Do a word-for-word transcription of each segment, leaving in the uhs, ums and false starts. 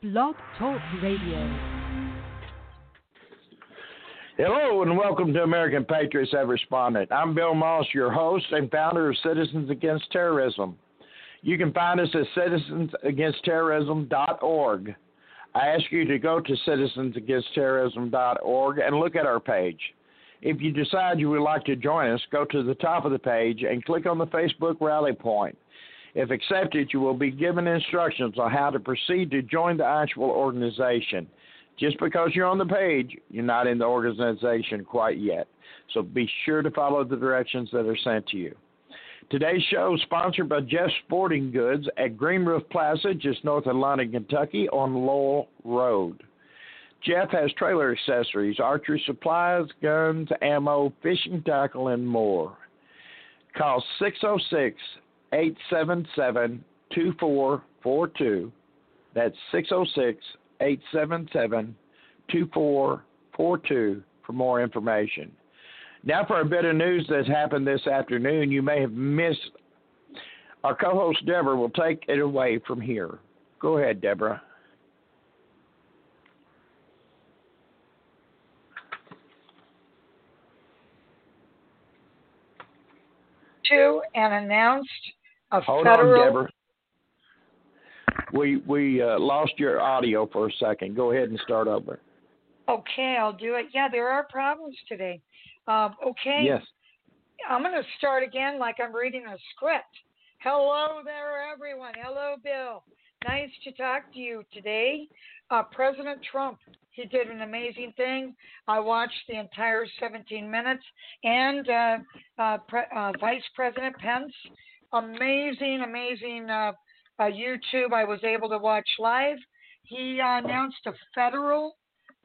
Blog Talk Radio. Hello and welcome to American Patriots Have Responded. I'm Bill Moss, your host and founder of Citizens Against Terrorism. You can find us at citizens against terrorism dot org. I ask you to go to citizens against terrorism dot org and look at our page. If you decide you would like to join us, go to the top of the page and click on the Facebook Rally Point. If accepted, you will be given instructions on how to proceed to join the actual organization. Just because you're on the page, you're not in the organization quite yet. So be sure to follow the directions that are sent to you. Today's show is sponsored by Jeff's Sporting Goods at Green Roof Plaza, just north of London, Kentucky, on Lowell Road. Jeff has trailer accessories, archery supplies, guns, ammo, fishing tackle, and more. Call six oh six, eight seven seven, two four four two. That's six oh six, eight seven seven, two four four two for more information. Now for a bit of news that's happened this afternoon. You may have missed. Our co-host Deborah will take it away from here. Go ahead, Deborah. To and announced a Hold federal. on, Deborah. We we uh, lost your audio for a second. Go ahead and start over. Okay, I'll do it. Yeah, there are problems today. Um, okay. Yes. I'm going to start again like I'm reading a script. Hello there, everyone. Hello, Bill. Nice to talk to you today. Uh, President Trump, he did an amazing thing. I watched the entire seventeen minutes. And uh, uh, Pre- uh, Vice President Pence, amazing, amazing uh, uh, YouTube I was able to watch live. He uh, announced a federal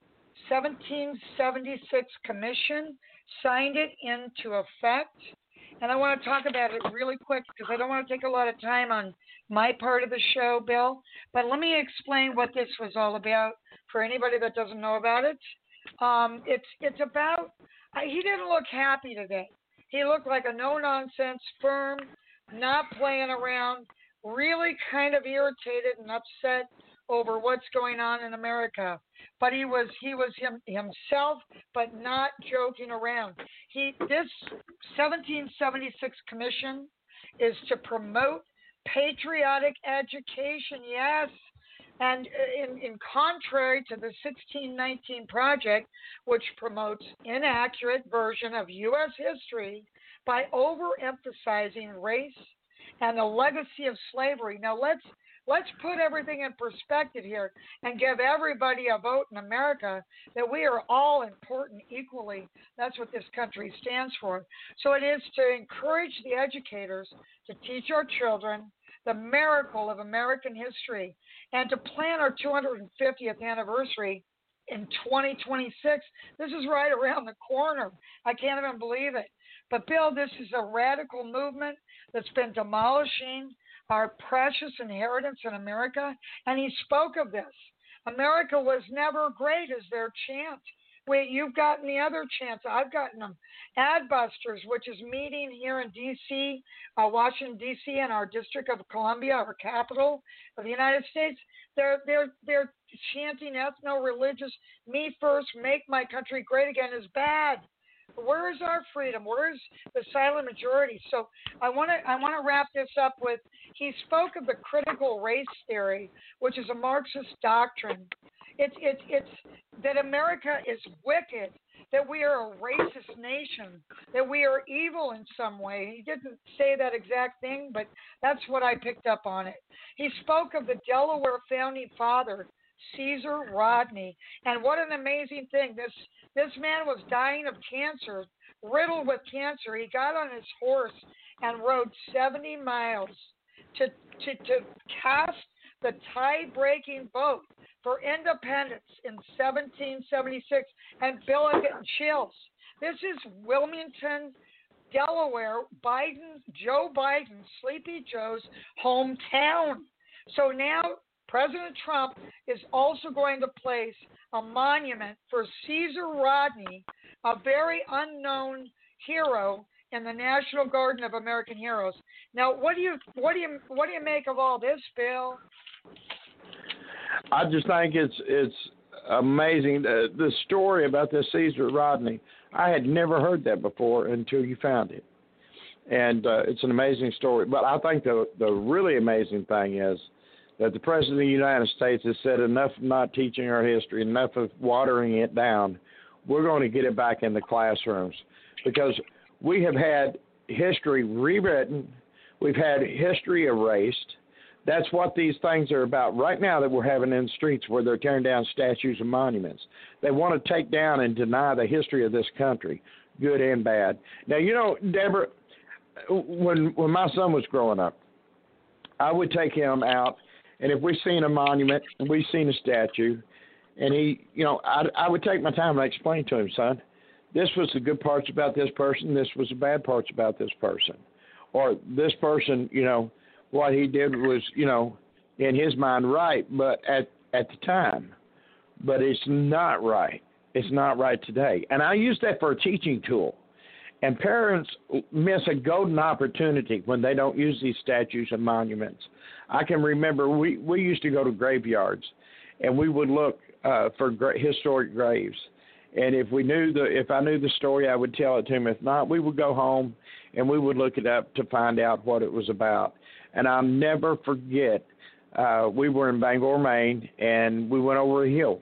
seventeen seventy-six commission, signed it into effect. And I want to talk about it really quick because I don't want to take a lot of time on my part of the show, Bill. But let me explain what this was all about for anybody that doesn't know about it. Um, it's it's about, uh, he didn't look happy today. He looked like a no-nonsense, firm, not playing around, really kind of irritated and upset over what's going on in America. But he was he was him, himself, but not joking around. He this seventeen seventy-six commission is to promote patriotic education, yes. And in, in contrary to the sixteen nineteen Project, which promotes inaccurate version of U S history by overemphasizing race and the legacy of slavery. Now let's Let's put everything in perspective here and give everybody a vote in America that we are all important equally. That's what this country stands for. So it is to encourage the educators to teach our children the miracle of American history and to plan our two hundred fiftieth anniversary in twenty twenty-six. This is right around the corner. I can't even believe it. But, Bill, this is a radical movement that's been demolishing our precious inheritance in America, and he spoke of this. America was never great is their chant. Wait, you've gotten the other chants. I've gotten them. Adbusters, which is meeting here in D C, uh, Washington, D C, in our District of Columbia, our capital of the United States, they're, they're, they're chanting ethno-religious, me first, make my country great again is bad. Where is our freedom? Where is the silent majority? So I want to I want to wrap this up with, he spoke of the critical race theory, which is a Marxist doctrine. It's it's it's that America is wicked, that we are a racist nation, that we are evil in some way. He didn't say that exact thing, but that's what I picked up on it. He spoke of the Delaware founding father, Caesar Rodney, and what an amazing thing. This this man was dying of cancer, riddled with cancer. He got on his horse and rode seventy miles to to, to cast the tie-breaking vote for independence in seventeen seventy-six. And Bill, I'm getting chills. This is Wilmington, Delaware, Biden, Joe Biden, Sleepy Joe's hometown. So now President Trump is also going to place a monument for Caesar Rodney, a very unknown hero in the National Garden of American Heroes. Now, what do you what do you what do you make of all this, Bill? I just think it's it's amazing. The, the story about this Caesar Rodney, I had never heard that before until you found it. And uh, it's an amazing story. But I think the the really amazing thing is that the President of the United States has said enough of not teaching our history, enough of watering it down. We're going to get it back in the classrooms because we have had history rewritten. We've had history erased. That's what these things are about right now that we're having in the streets where they're tearing down statues and monuments. They want to take down and deny the history of this country, good and bad. Now, you know, Deborah, when when my son was growing up, I would take him out, and if we seen a monument and we seen a statue, and he, you know, I, I would take my time and explain to him, son, this was the good parts about this person, this was the bad parts about this person. Or this person, you know, what he did was, you know, in his mind right, but at, at the time. But it's not right. It's not right today. And I use that for a teaching tool. And parents miss a golden opportunity when they don't use these statues and monuments. I can remember we, we used to go to graveyards, and we would look uh, for gra- historic graves. And if we knew the, if I knew the story, I would tell it to him. If not, we would go home and we would look it up to find out what it was about. And I'll never forget, uh, we were in Bangor, Maine, and we went over a hill.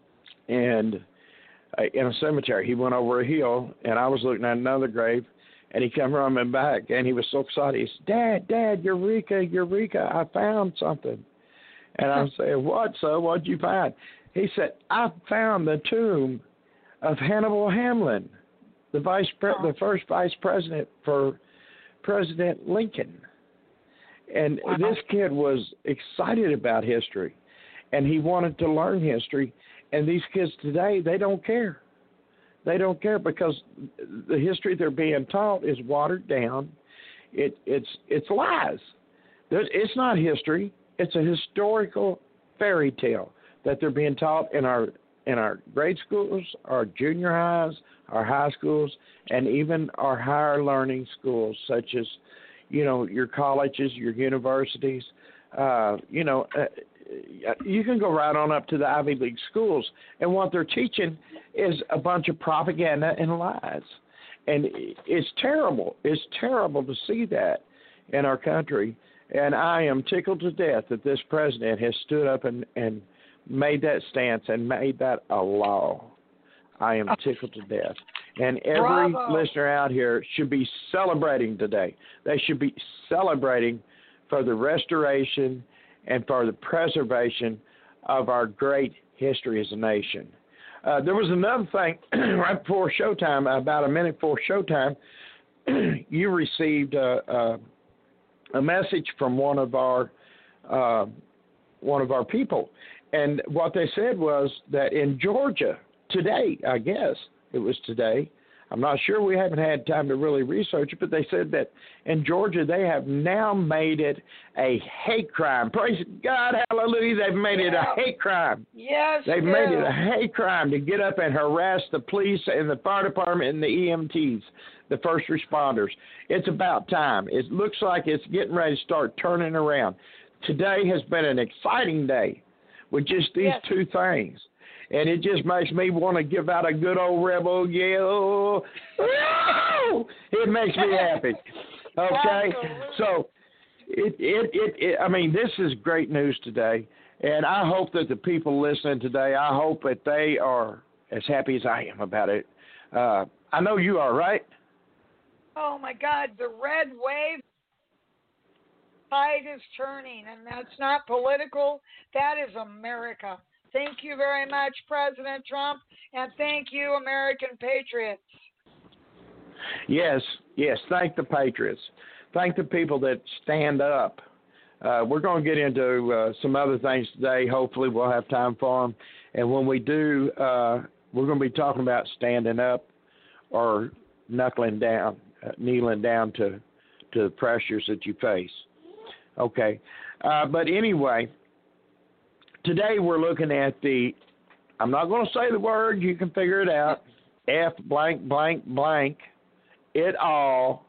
And uh, in a cemetery, he went over a hill, and I was looking at another grave, and he came running back, and he was so excited. He said, Dad, Dad, Eureka, Eureka, I found something. And I said, what, son? What'd you find? He said, I found the tomb of Hannibal Hamlin, the vice pre- the first vice president for President Lincoln. And wow. This kid was excited about history, and he wanted to learn history. And these kids today, they don't care. They don't care because the history they're being taught is watered down. It, it's it's lies. It's not history. It's a historical fairy tale that they're being taught in our in our grade schools, our junior highs, our high schools, and even our higher learning schools, such as, you know, your colleges, your universities. Uh, you know, uh, you can go right on up to the Ivy League schools, and what they're teaching is a bunch of propaganda and lies. And it's terrible. It's terrible to see that in our country. And I am tickled to death that this president has stood up and, and made that stance and made that a law. I am tickled to death. And every Bravo. listener out here should be celebrating today. They should be celebrating for the restoration and for the preservation of our great history as a nation. Uh, there was another thing right before showtime, about a minute before showtime, you received a, a, a message from one of our uh, one of our people. And what they said was that in Georgia today, I guess it was today, I'm not sure, we haven't had time to really research it, but they said that in Georgia they have now made it a hate crime. Praise God, hallelujah, they've made yeah. it a hate crime. Yes, They've yeah. made it a hate crime to get up and harass the police and the fire department and the E M Ts, the first responders. It's about time. It looks like it's getting ready to start turning around. Today has been an exciting day with just these yes. two things. And it just makes me want to give out a good old rebel yell. It makes me happy. Okay? So, it, it, it, it, I mean, this is great news today. And I hope that the people listening today, I hope that they are as happy as I am about it. Uh, I know you are, right? Oh, my God. The red wave tide is turning, and that's not political. That is America. Thank you very much, President Trump, and thank you, American patriots. Yes, yes, thank the patriots. Thank the people that stand up. Uh, we're going to get into uh, some other things today. Hopefully we'll have time for them. And when we do, uh, we're going to be talking about standing up or knuckling down, uh, kneeling down to, to the pressures that you face. Okay. Uh, but anyway, today we're looking at the, I'm not going to say the word, you can figure it out, F blank blank blank, it all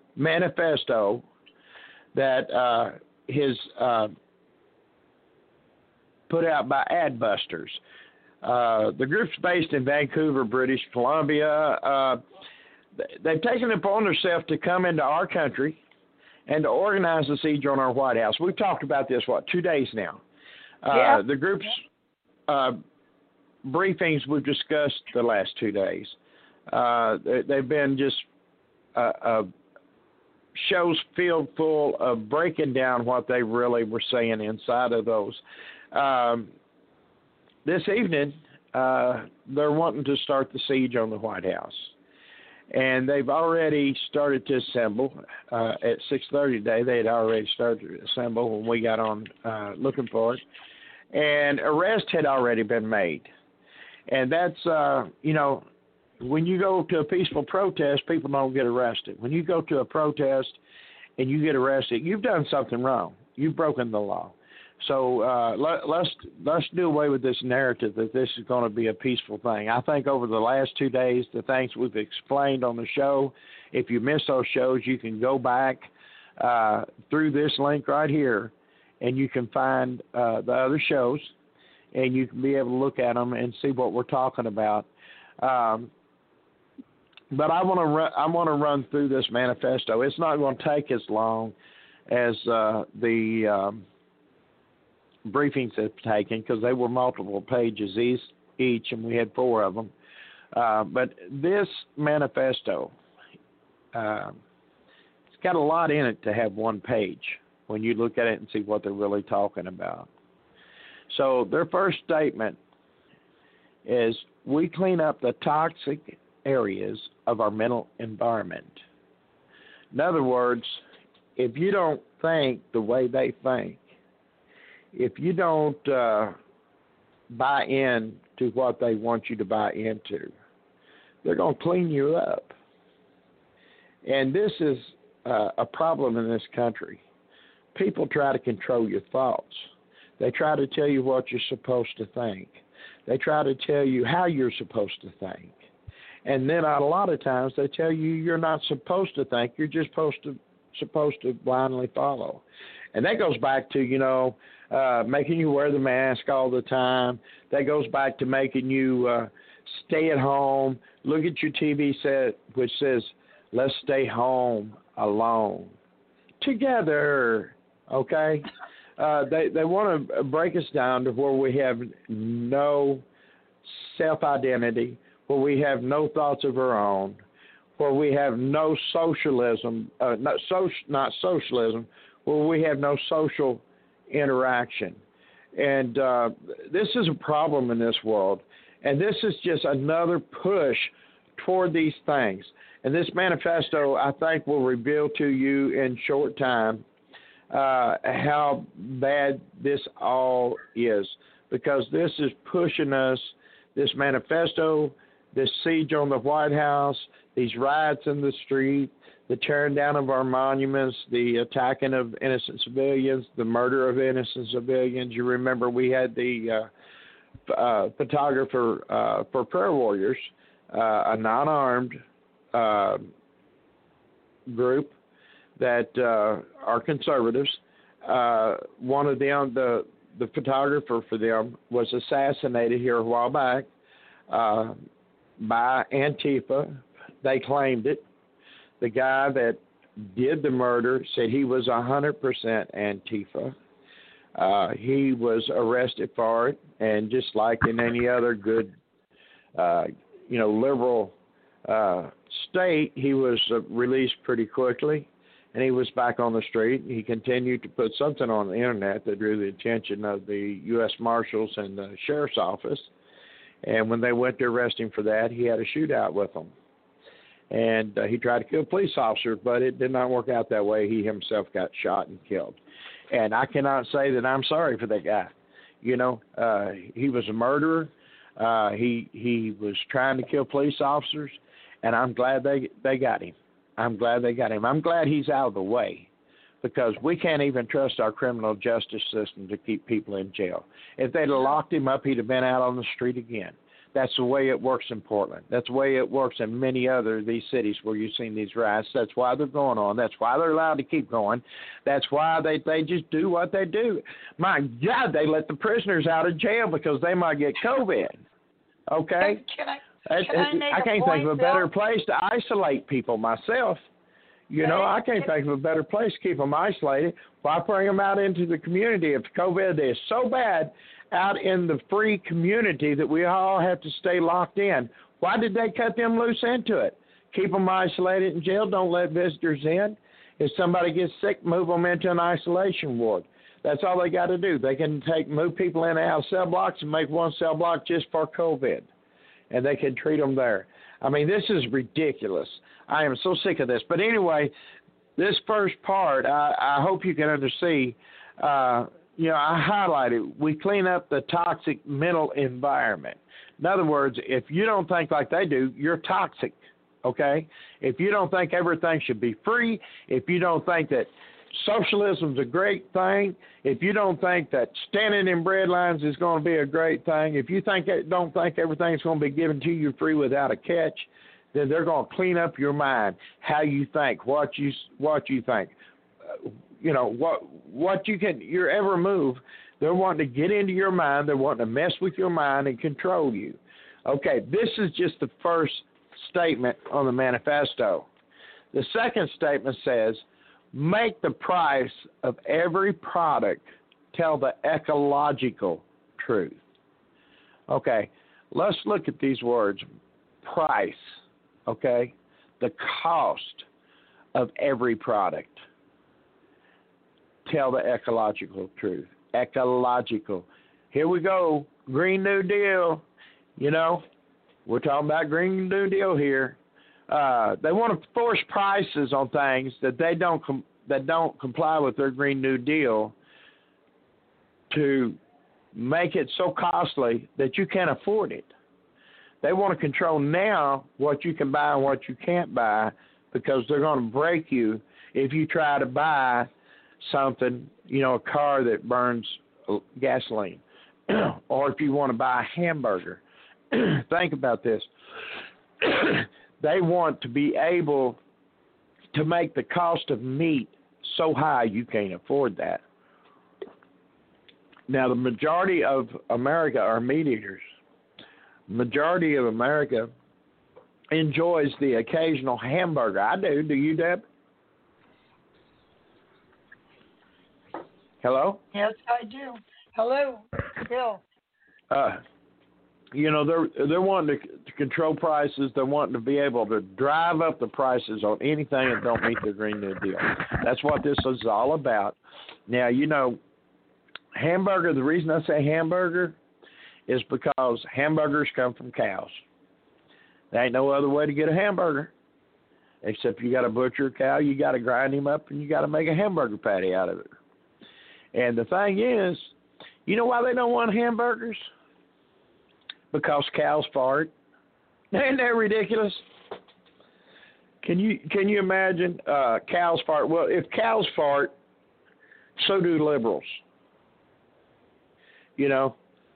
manifesto that uh, his uh, put out by Adbusters. Uh, the group's based in Vancouver, British Columbia. Uh, they've taken it upon themselves to come into our country and to organize a siege on our White House. We've talked about this, what, two days now. Uh, yeah. The group's uh, briefings we've discussed the last two days. Uh, they've been just uh, uh, shows filled full of breaking down what they really were saying inside of those. Um, this evening, uh, they're wanting to start the siege on the White House. And they've already started to assemble. Uh, at six thirty today, they had already started to assemble when we got on uh, looking for it. And arrest had already been made. And that's, uh, you know, when you go to a peaceful protest, people don't get arrested. When you go to a protest and you get arrested, you've done something wrong. You've broken the law. So uh, let, let's let's do away with this narrative that this is going to be a peaceful thing. I think over the last two days, the things we've explained on the show, if you missed those shows, you can go back uh, through this link right here, and you can find uh, the other shows, and you can be able to look at them and see what we're talking about. Um, but I want to run, I want to run through this manifesto. It's not going to take as long as uh, the um, briefings have taken, because they were multiple pages each, and we had four of them. Uh, but this manifesto, uh, it's got a lot in it to have one page when you look at it and see what they're really talking about. So their first statement is, we clean up the toxic areas of our mental environment. In other words, if you don't think the way they think, if you don't uh, buy in to what they want you to buy into, they're going to clean you up. And this is uh, a problem in this country. People try to control your thoughts. They try to tell you what you're supposed to think. They try to tell you how you're supposed to think. And then a lot of times they tell you you're not supposed to think. You're just supposed to supposed to blindly follow. And that goes back to, you know, uh, making you wear the mask all the time. That goes back to making you uh, stay at home. Look at your T V set, which says, let's stay home alone. Together, okay? Uh, they, they want to break us down to where we have no self-identity, where we have no thoughts of our own, where we have no socialism, uh, not, so, not socialism, where we have no social interaction. And uh, this is a problem in this world. And this is just another push toward these things. And this manifesto, I think, will reveal to you in short time uh, how bad this all is. Because this is pushing us, this manifesto, this siege on the White House, these riots in the street, the tearing down of our monuments, the attacking of innocent civilians, the murder of innocent civilians. You remember we had the uh, uh, photographer uh, for Prayer Warriors, uh, a non-armed uh, group that uh, are conservatives. Uh, one of them, the, the photographer for them, was assassinated here a while back uh, by Antifa. They claimed it. The guy that did the murder said he was one hundred percent Antifa. Uh, he was arrested for it, and just like in any other good, uh, you know, liberal uh, state, he was uh, released pretty quickly, and he was back on the street. He continued to put something on the internet that drew the attention of the U S Marshals and the Sheriff's Office, and when they went to arrest him for that, he had a shootout with them. And uh, he tried to kill police officers, but it did not work out that way. He himself got shot and killed. And I cannot say that I'm sorry for that guy. You know, uh, he was a murderer. Uh, he he was trying to kill police officers, and I'm glad they they got him. I'm glad they got him. I'm glad he's out of the way, because we can't even trust our criminal justice system to keep people in jail. If they'd have locked him up, he'd have been out on the street again. That's the way it works in Portland. That's the way it works in many other of these cities where you've seen these riots. That's why they're going on. That's why they're allowed to keep going. That's why they, they just do what they do. My God, they let the prisoners out of jail because they might get COVID. Okay? Can I, can I, make I can't a think of a point, better Bill? place to isolate people myself. You know, I can't think of a better place to keep them isolated. Why bring them out into the community if COVID is so bad out in the free community that we all have to stay locked in? Why did they cut them loose into it? Keep them isolated in jail. Don't let visitors in. If somebody gets sick, move them into an isolation ward. That's all they got to do. They can take move people in and out of cell blocks and make one cell block just for COVID, and they can treat them there. I mean, this is ridiculous. I am so sick of this. But anyway, this first part, I, I hope you can understand. Uh, you know, I highlighted, we clean up the toxic mental environment. In other words, if you don't think like they do, you're toxic, okay? If you don't think everything should be free, if you don't think that socialism's a great thing, if you don't think that standing in bread lines is going to be a great thing, if you think don't think everything's going to be given to you free without a catch, then they're going to clean up your mind, how you think, what you what you think, uh, you know what what you can your every move. They're wanting to get into your mind. They're wanting to mess with your mind and control you. Okay, this is just the first statement on the manifesto. The second statement says, make the price of every product tell the ecological truth. Okay, let's look at these words. Price, okay, the cost of every product tell the ecological truth. Ecological. Here we go, Green New Deal. You know, we're talking about Green New Deal here. Uh, they want to force prices on things that they don't com- that don't comply with their Green New Deal to make it so costly that you can't afford it. They want to control now what you can buy and what you can't buy because they're going to break you if you try to buy something, you know, a car that burns gasoline, or if you want to buy a hamburger. Think about this. They want to be able to make the cost of meat so high you can't afford that. Now, the majority of America are meat eaters. Majority of America enjoys the occasional hamburger. I do. Do you, Deb? Hello? Yes, I do. Hello, Bill. Uh, you know, they're they're wanting to, to control prices. They're wanting to be able to drive up the prices on anything that don't meet the Green New Deal. That's what this is all about. Now, you know, hamburger, the reason I say hamburger is because hamburgers come from cows. There ain't no other way to get a hamburger. Except you got to butcher a cow, you got to grind him up, and you got to make a hamburger patty out of it. And the thing is, you know why they don't want hamburgers? Because cows fart. Ain't that ridiculous? Can you can you imagine uh, cows fart? Well, if cows fart, so do liberals. You know,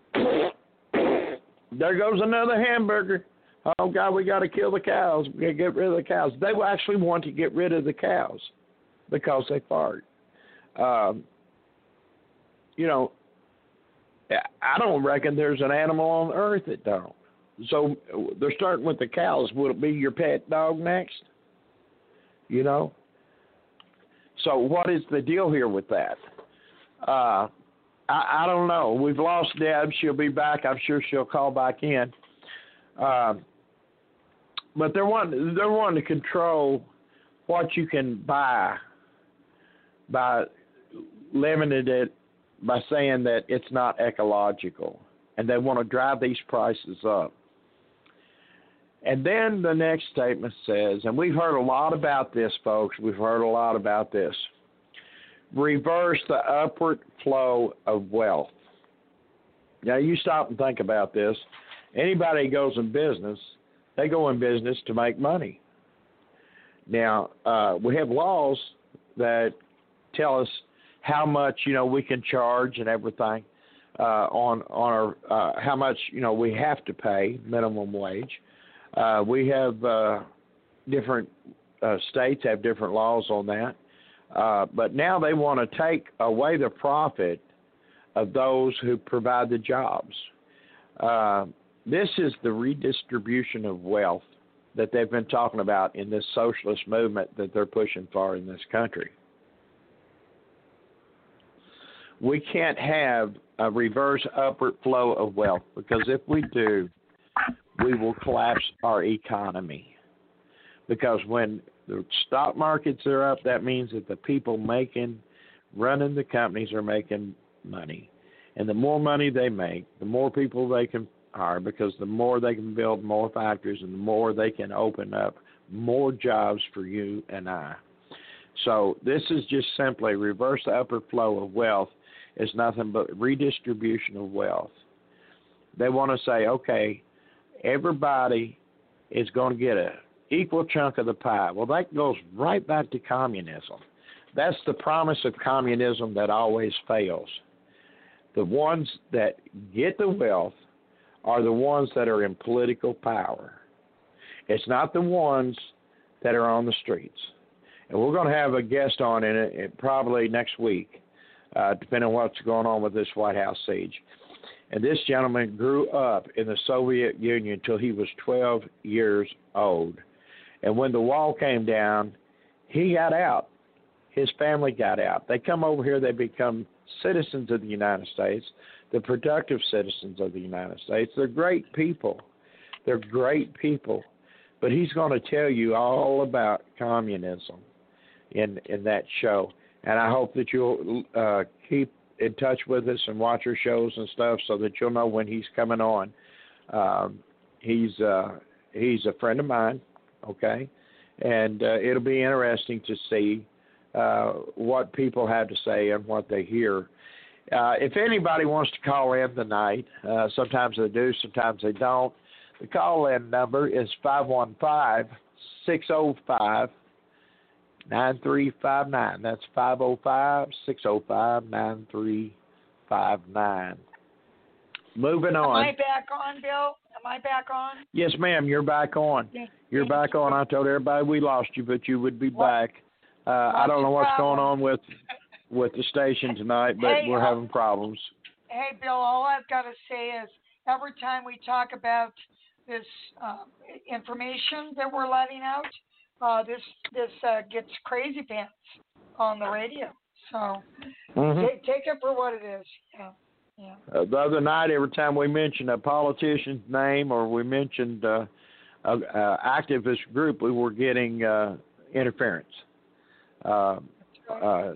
there goes another hamburger. Oh, God, we got to kill the cows. We got to get rid of the cows. They will actually want to get rid of the cows because they fart. Um, you know, I don't reckon there's an animal on earth that don't. So they're starting with the cows. Will it be your pet dog next? You know? So what is the deal here with that? Uh, I, I don't know. We've lost Deb. She'll be back. I'm sure she'll call back in. Uh, but they're wanting, they're wanting to control what you can buy by limiting it, by saying that it's not ecological, and they want to drive these prices up. And then the next statement says, and we've heard a lot about this, folks, we've heard a lot about this, reverse the upward flow of wealth. Now, you stop and think about this. Anybody who goes in business, they go in business to make money. Now, uh, we have laws that tell us how much, you know, we can charge and everything. uh, on on our uh, how much you know we have to pay minimum wage. Uh, we have uh, different uh, states have different laws on that, uh, but now they want to take away the profit of those who provide the jobs. Uh, this is the redistribution of wealth that they've been talking about in this socialist movement that they're pushing for in this country. We can't have a reverse upward flow of wealth, because if we do, we will collapse our economy. Because when the stock markets are up, that means that the people making, running the companies are making money. And the more money they make, the more people they can hire, because the more they can build more factories and the more they can open up more jobs for you and I. So this is just simply reverse the upward flow of wealth. It's nothing but redistribution of wealth. They want to say, okay, everybody is going to get an equal chunk of the pie. Well, that goes right back to communism. That's the promise of communism that always fails. The ones that get the wealth are the ones that are in political power. It's not the ones that are on the streets. And we're going to have a guest on in it, it probably next week, uh, depending on what's going on with this White House siege. And this gentleman grew up in the Soviet Union until he was twelve years old. And when the wall came down, he got out. His family got out. They come over here, they become citizens of the United States, the productive citizens of the United States. They're great people. They're great people. But he's going to tell you all about communism in in that show. And I hope that you'll uh, keep in touch with us and watch our shows and stuff so that you'll know when he's coming on. Um, he's uh, he's a friend of mine, okay? And uh, it'll be interesting to see uh, what people have to say and what they hear. Uh, if anybody wants to call in tonight, uh, sometimes they do, sometimes they don't. The call-in number is five one five, six oh five, nine three five nine. That's five oh five, six oh five, nine three five nine. Moving on. Am I back on, Bill? Am I back on? Yes, ma'am, you're back on. Yeah. You're back on. I told everybody we lost you, but you would be what? back. Uh, I don't know what's problem? going on with with the station tonight, but hey, we're uh, having problems. Hey, Bill, all I've got to say is every time we talk about this uh, information that we're letting out, uh, this this uh, gets crazy pants on the radio. So mm-hmm. take, take it for what it is. Yeah. Yeah. Uh, the other night, every time we mentioned a politician's name or we mentioned uh, a, a activist group, we were getting uh, interference. Uh, uh,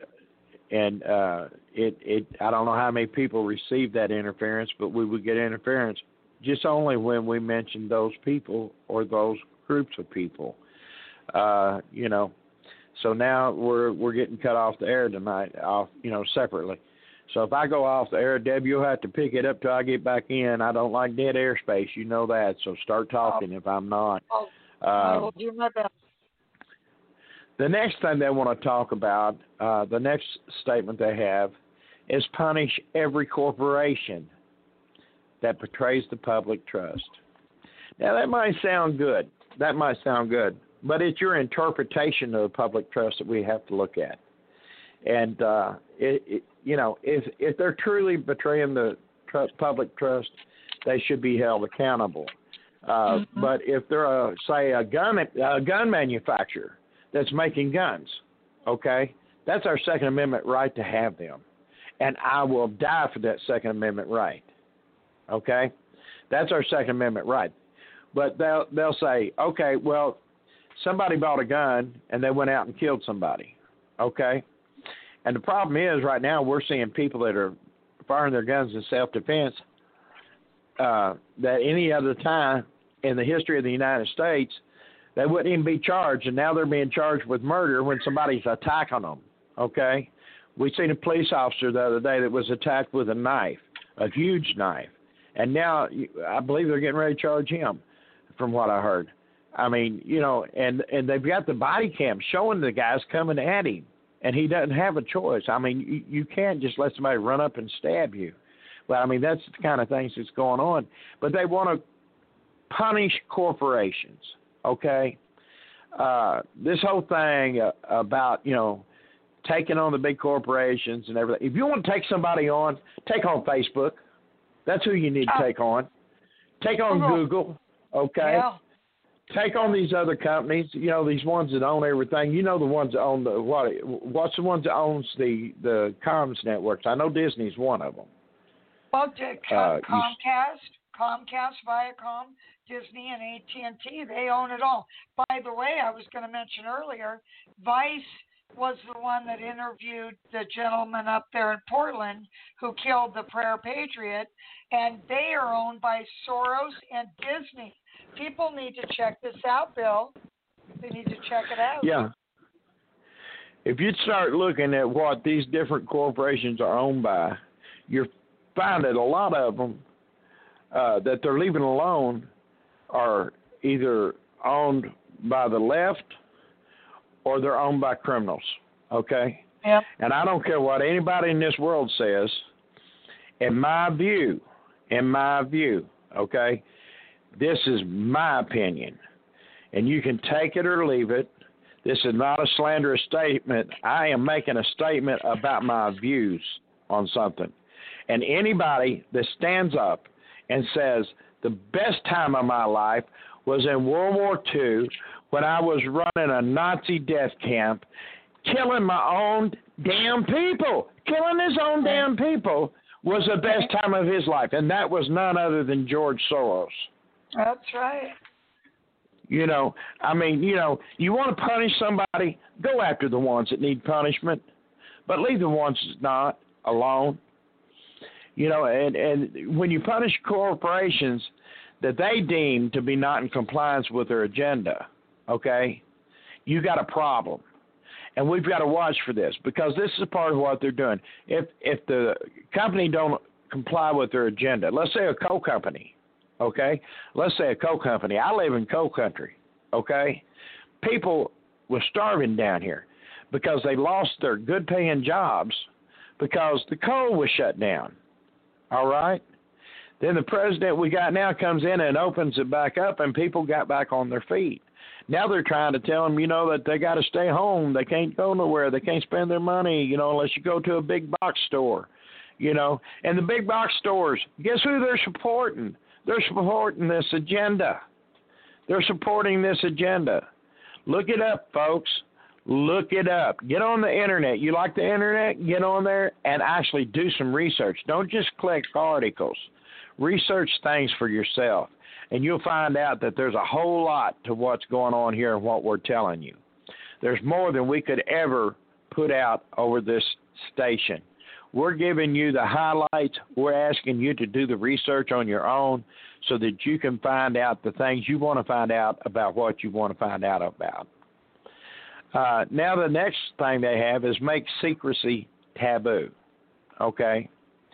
and uh, it, it, I don't know how many people received that interference, but we would get interference just only when we mentioned those people or those groups of people. Uh, you know, so now we're we're getting cut off the air tonight, off you know separately. So if I go off the air, Deb, you'll have to pick it up till I get back in. I don't like dead airspace, you know that. So start talking if I'm not. Oh, I will do my best. The next thing they want to talk about, uh, the next statement they have, is punish every corporation that betrays the public trust. Now, that might sound good. That might sound good. But it's your interpretation of the public trust that we have to look at. And, uh, it, it, you know, if if they're truly betraying the tr- public trust, they should be held accountable. Uh, mm-hmm. But if they're, a, say, a gun a gun manufacturer that's making guns, okay, that's our Second Amendment right to have them. And I will die for that Second Amendment right, okay? That's our Second Amendment right. But they'll they'll say, okay, well, somebody bought a gun and they went out and killed somebody, okay? And the problem is right now we're seeing people that are firing their guns in self-defense uh, that any other time in the history of the United States, they wouldn't even be charged, and now they're being charged with murder when somebody's attacking them, okay? We seen a police officer the other day that was attacked with a knife, a huge knife, and now I believe they're getting ready to charge him from what I heard. I mean, you know, and, and they've got the body cam showing the guys coming at him, and he doesn't have a choice. I mean, you, you can't just let somebody run up and stab you. Well, I mean, that's the kind of things that's going on. But they want to punish corporations, okay? Uh, this whole thing uh, about, you know, taking on the big corporations and everything. If you want to take somebody on, take on Facebook. That's who you need to take on. Take on Google, Google, okay? Yeah. Take on these other companies, you know, these ones that own everything. You know the ones that own the, what, what's the ones that owns the, the comms networks? I know Disney's one of them. Well, to Uh, Comcast, Comcast, Viacom, Disney, and A T and T, they own it all. By the way, I was going to mention earlier, Vice was the one that interviewed the gentleman up there in Portland who killed the Prayer Patriot, and they are owned by Soros and Disney. People need to check this out, Bill. They need to check it out. Yeah. If you start looking at what these different corporations are owned by, you're finding a lot of them uh, that they're leaving alone are either owned by the left or they're owned by criminals, okay? Yep. And I don't care what anybody in this world says. In my view, in my view, okay, this is my opinion, and you can take it or leave it. This is not a slanderous statement. I am making a statement about my views on something. And anybody that stands up and says the best time of my life was in World War Two when I was running a Nazi death camp, killing my own damn people, killing his own damn people was the best time of his life, and that was none other than George Soros. That's right. You know, I mean, you know, you want to punish somebody, go after the ones that need punishment, but leave the ones that not alone. You know, and, and when you punish corporations that they deem to be not in compliance with their agenda, okay, you got a problem. And we've got to watch for this because this is part of what they're doing. If if the company don't comply with their agenda, let's say a coal company, okay? Let's say a coal company. I live in coal country, okay? People were starving down here because they lost their good-paying jobs because the coal was shut down, all right? Then the president we got now comes in and opens it back up, and people got back on their feet. Now they're trying to tell them, you know, that they got to stay home. They can't go nowhere. They can't spend their money, you know, unless you go to a big box store, you know. And the big box stores, guess who they're supporting? They're supporting this agenda. They're supporting this agenda. Look it up, folks. Look it up. Get on the Internet. You like the Internet? Get on there and actually do some research. Don't just click articles. Research things for yourself. And you'll find out that there's a whole lot to what's going on here and what we're telling you. There's more than we could ever put out over this station. We're giving you the highlights. We're asking you to do the research on your own so that you can find out the things you want to find out about what you want to find out about. Uh, now the next thing they have is make secrecy taboo, okay?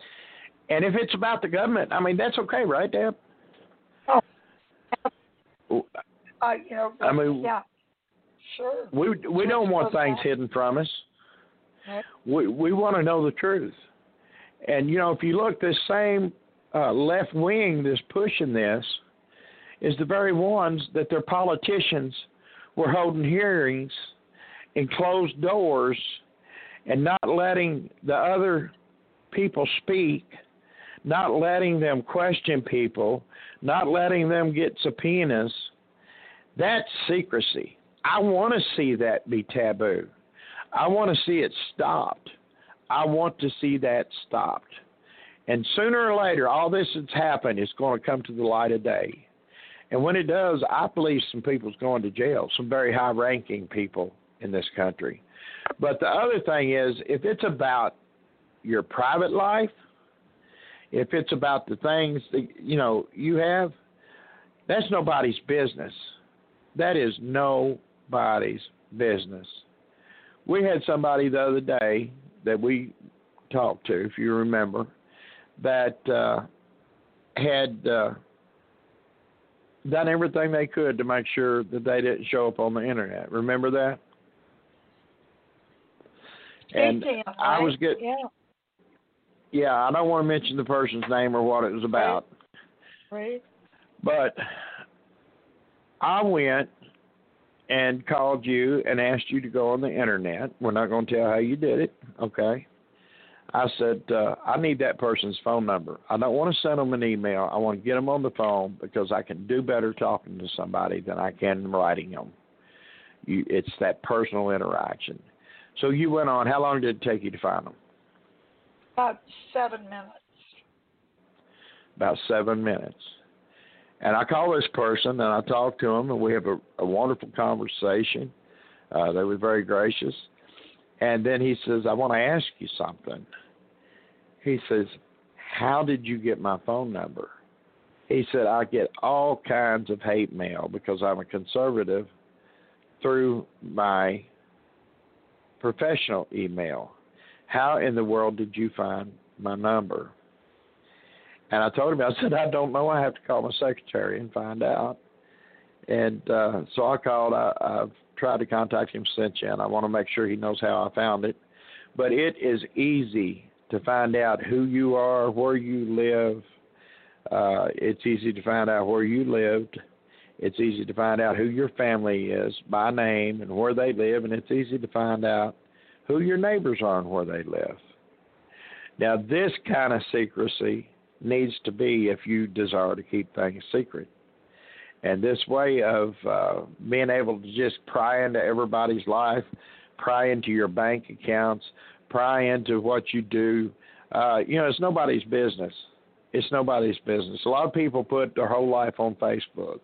And if it's about the government, I mean, that's okay, right, Deb? Oh, uh, you know, I mean, yeah, sure. We we don't want things hidden from us. Right. We we want to know the truth. And you know, if you look, this same uh, left wing that's pushing this is the very ones that their politicians were holding hearings in closed doors and not letting the other people speak, not letting them question people, not letting them get subpoenas. That's secrecy. I want to see that be taboo. I want to see it stopped. I want to see that stopped. And sooner or later, all this that's happened is going to come to the light of day. And when it does, I believe some people's going to jail, some very high-ranking people in this country. But the other thing is, if it's about your private life, if it's about the things that, you know, you have, that's nobody's business. That is nobody's business. We had somebody the other day that we talked to, if you remember, that uh, had uh, done everything they could to make sure that they didn't show up on the Internet. Remember that? And Stacey, I was right? getting, yeah. yeah, I don't want to mention the person's name or what it was about. Right. Right. But I went and called you and asked you to go on the internet. We're not going to tell how you did it, okay? I said, uh, I need that person's phone number. I don't want to send them an email. I want to get them on the phone because I can do better talking to somebody than I can writing them. You, it's that personal interaction. So you went on. How long did it take you to find them? About seven minutes. About seven minutes. And I called this person, and I talked to them, and we have a, a wonderful conversation. Uh, they were very gracious. And then he says, I want to ask you something. He says, how did you get my phone number? He said, I get all kinds of hate mail because I'm a conservative through my professional email. How in the world did you find my number? And I told him, I said, I don't know. I have to call my secretary and find out. And uh, so I called. I, I've tried to contact him since then. I want to make sure he knows how I found it. But it is easy to find out who you are, where you live. Uh, it's easy to find out where you lived. It's easy to find out who your family is by name and where they live. And it's easy to find out who your neighbors are and where they live. Now, this kind of secrecy needs to be if you desire to keep things secret. And this way of uh, being able to just pry into everybody's life, pry into your bank accounts, pry into what you do, uh, you know, it's nobody's business. It's nobody's business. A lot of people put their whole life on Facebook.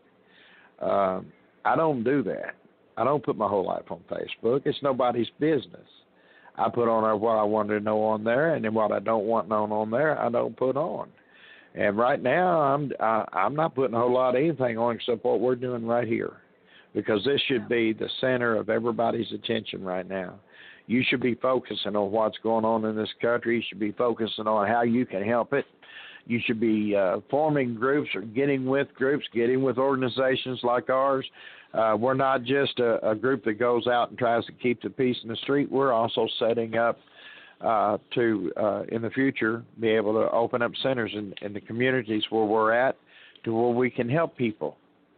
Uh, I don't do that. I don't put my whole life on Facebook. It's nobody's business. I put on there what I want to know on there, and then what I don't want known on there, I don't put on. And right now, I'm I, I'm not putting a whole lot of anything on except what we're doing right here, because this should be the center of everybody's attention right now. You should be focusing on what's going on in this country. You should be focusing on how you can help it. You should be uh, forming groups or getting with groups, getting with organizations like ours. Uh, we're not just a, a group that goes out and tries to keep the peace in the street. We're also setting up uh, to, uh, in the future, be able to open up centers in, in the communities where we're at to where we can help people.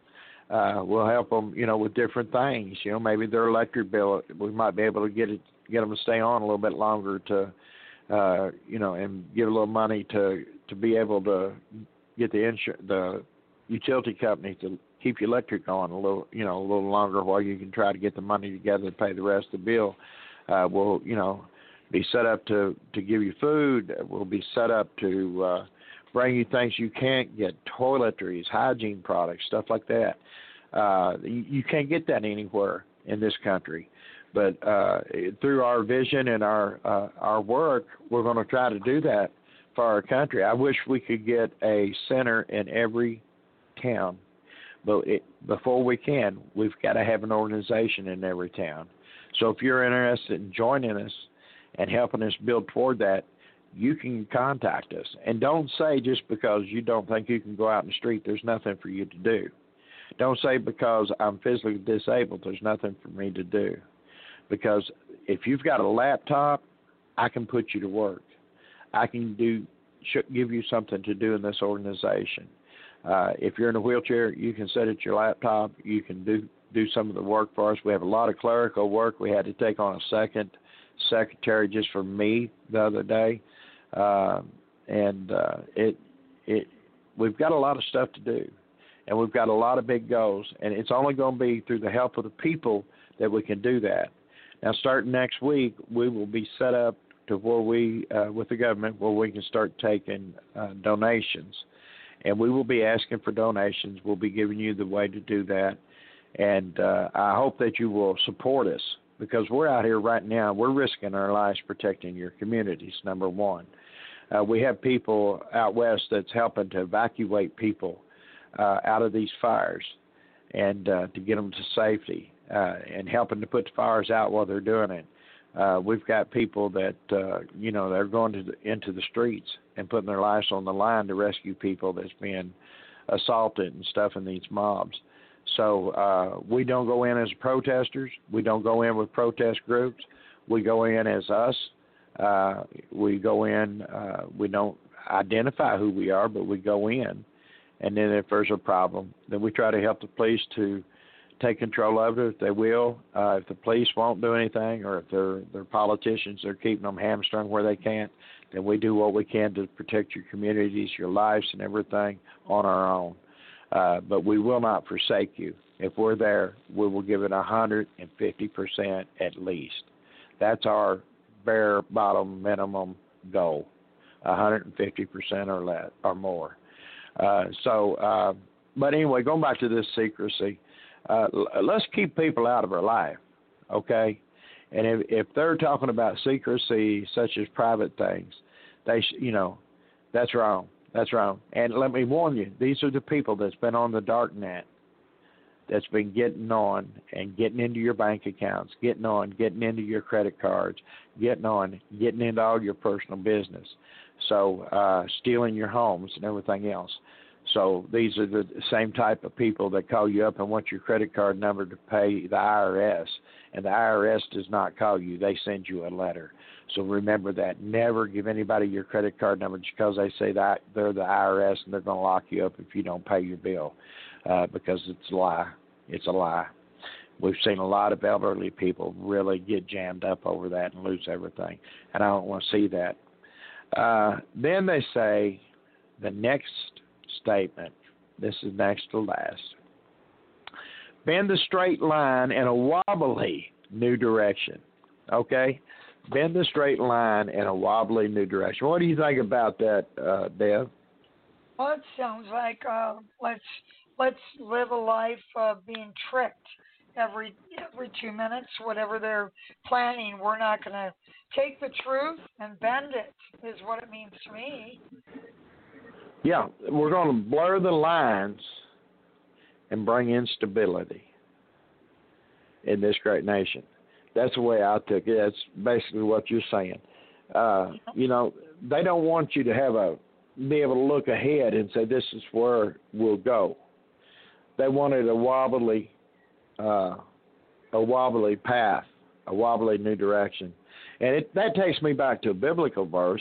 Uh, we'll help them, you know, with different things. You know, maybe their electric bill, we might be able to get it, get them to stay on a little bit longer to, uh, you know, and give a little money to, to be able to get the insur- the utility company to keep your electric on a little, you know, a little longer while you can try to get the money together to pay the rest of the bill. Uh, we'll, you know, be set up to, to give you food. We'll be set up to uh, bring you things you can't get, toiletries, hygiene products, stuff like that. Uh, you, you can't get that anywhere in this country. But uh, through our vision and our uh, our work, we're going to try to do that for our country. I wish we could get a center in every town. But it, before we can, we've got to have an organization in every town. So if you're interested in joining us and helping us build toward that, you can contact us. And don't say just because you don't think you can go out in the street, there's nothing for you to do. Don't say because I'm physically disabled, there's nothing for me to do. Because if you've got a laptop, I can put you to work. I can do give you something to do in this organization. Uh, if you're in a wheelchair, you can sit at your laptop. You can do, do some of the work for us. We have a lot of clerical work. We had to take on a second secretary just for me the other day. Uh, and uh, it it we've got a lot of stuff to do. And we've got a lot of big goals. And it's only going to be through the help of the people that we can do that. Now, starting next week, we will be set up to where we, uh, with the government, where we can start taking uh, donations. And we will be asking for donations. We'll be giving you the way to do that. And uh, I hope that you will support us, because we're out here right now. We're risking our lives protecting your communities, number one. Uh, we have people out west that's helping to evacuate people uh, out of these fires and uh, to get them to safety uh, and helping to put the fires out while they're doing it. Uh, we've got people that, uh, you know, they're going to the, into the streets and putting their lives on the line to rescue people that's being assaulted and stuff in these mobs. So uh, we don't go in as protesters. We don't go in with protest groups. We go in as us Uh, we go in, uh, we don't identify who we are, but we go in. And then if there's a problem, then we try to help the police to take control of it if they will. Uh, if the police won't do anything, or if they're, they're politicians, they're keeping them hamstrung where they can't, then we do what we can to protect your communities, your lives, and everything on our own. Uh, but we will not forsake you. If we're there, we will give it one hundred fifty percent at least. That's our bare bottom minimum goal, one hundred fifty percent or less or more. Uh, so, uh, but anyway, going back to this secrecy, uh, let's keep people out of our life, okay? And if, if they're talking about secrecy, such as private things, they, sh- you know, that's wrong. That's wrong. And let me warn you, these are the people that's been on the dark net, that's been getting on and getting into your bank accounts, getting on, getting into your credit cards, getting on, getting into all your personal business. So uh, stealing your homes and everything else. So these are the same type of people that call you up and want your credit card number to pay the I R S. And the I R S does not call you. They send you a letter. So remember that. Never give anybody your credit card number just because they say that they're the I R S and they're going to lock you up if you don't pay your bill, uh, because it's a lie. It's a lie. We've seen a lot of elderly people really get jammed up over that and lose everything. And I don't want to see that. Uh, then they say the next statement, this is next to last, bend the straight line in a wobbly new direction, okay? Bend the straight line in a wobbly new direction. What do you think about that, uh, Deb? Well, it sounds like uh, let's let's live a life of being tricked every every two minutes, whatever they're planning. We're not going to take the truth and bend it, is what it means to me. Yeah, we're going to blur the lines and bring instability in this great nation. That's the way I took it. That's basically what you're saying. Uh, you know, they don't want you to have a be able to look ahead and say this is where we'll go. They wanted a wobbly, uh, a wobbly path, a wobbly new direction, and it, that takes me back to a biblical verse.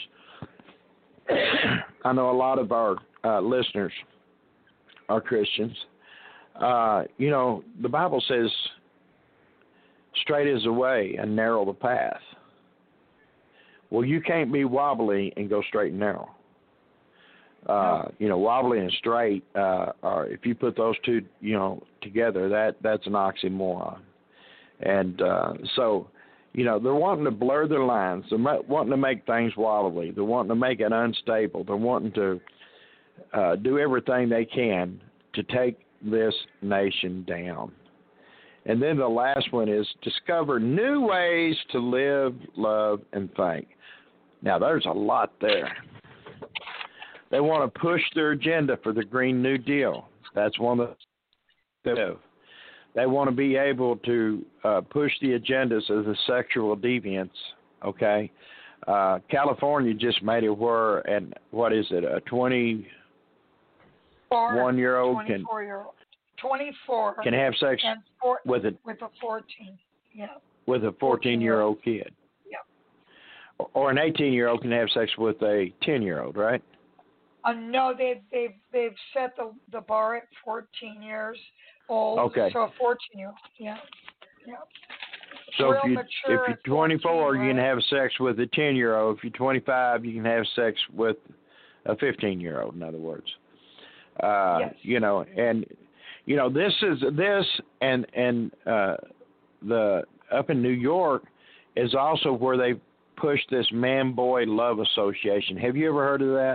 I know a lot of our uh, listeners are Christians. Uh, you know, the Bible says, straight is the way and narrow the path. Well, you can't be wobbly and go straight and narrow. Uh, you know, wobbly and straight, uh, are, if you put those two, you know, together, that, that's an oxymoron. And uh, so, you know, they're wanting to blur their lines. They're wanting to make things wobbly. They're wanting to make it unstable. They're wanting to uh, do everything they can to take this nation down. And then the last one is discover new ways to live, love, and think. Now, there's a lot there. They want to push their agenda for the Green New Deal. That's one of the. They want to be able to uh, push the agendas of the sexual deviants, okay? Uh, California just made it where, and what is it, a twenty-one-year-old can, twenty-four can have sex four, with a, with a fourteen, yeah. with a fourteen-year-old kid. Yeah. Or an eighteen-year-old can have sex with a ten-year-old, right? Uh, no, they've, they've, they've set the, the bar at fourteen years old. Okay. So a fourteen-year-old, yeah. Yeah. So Real if, you, mature if you're at twenty-four, fourteen, you can right? have sex with a ten-year-old. If you're twenty-five, you can have sex with a fifteen-year-old, in other words. Uh, yes. You know, and, you know, this is this and, and uh, the up in New York is also where they pushed this man-boy love association. Have you ever heard of that?